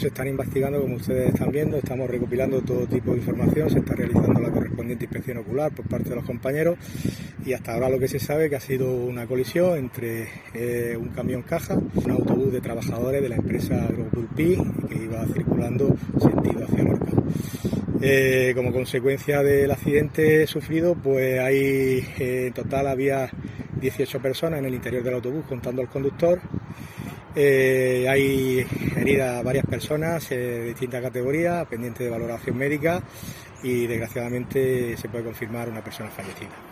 Se están investigando, como ustedes están viendo, estamos recopilando todo tipo de información, se está realizando la correspondiente inspección ocular por parte de los compañeros y hasta ahora lo que se sabe que ha sido una colisión entre un camión caja, un autobús de trabajadores de la empresa Agrobulpi que iba circulando sentido hacia Lorca. Como consecuencia del accidente sufrido, pues en total había 18 personas en el interior del autobús contando al conductor. Hay heridas varias personas de distintas categorías, pendientes de valoración médica y desgraciadamente se puede confirmar una persona fallecida.